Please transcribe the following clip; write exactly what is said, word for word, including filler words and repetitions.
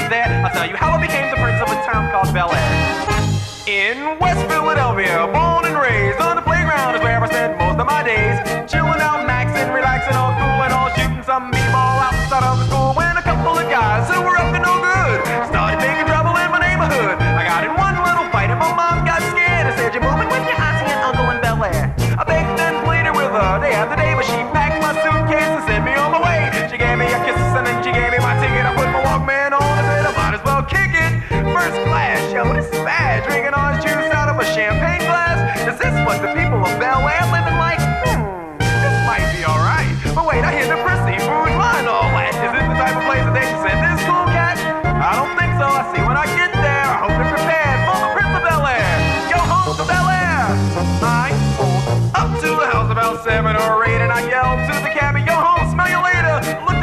there. I'll tell you how I became the prince of a town called Bel Air. In West Philadelphia, born and raised, on the playground is where I spent most of my days. Chilling out, maxing, relaxing, all cool and all shooting some b-ball outside of the school. When a couple of guys who were up to no good started making trouble in my neighborhood. I got in one little fight and my mom got scared and said, "You're moving with your auntie and uncle in Bel Air." I begged and pleaded with her day after day, but she packed my suitcase and sent me on my way. She gave me a kiss and then she gave me my ticket. I put my Walkman on and said I might as well kick it. First class, yo, this is bad. Drinking orange juice out of a champagne glass. Is this what the people of Bel Air living like? Hmm, this might be alright. But wait, I hear the prissy food line all that. Is this the type of place that they can send this cool cat? I don't think so. I see when I get there. I hope they're prepared for the Prince of Bel Air. Go home to Bel Air. I pulled up to the house about seven or eight, and I yelled to the cabbie, "Yo home, smell you later." Look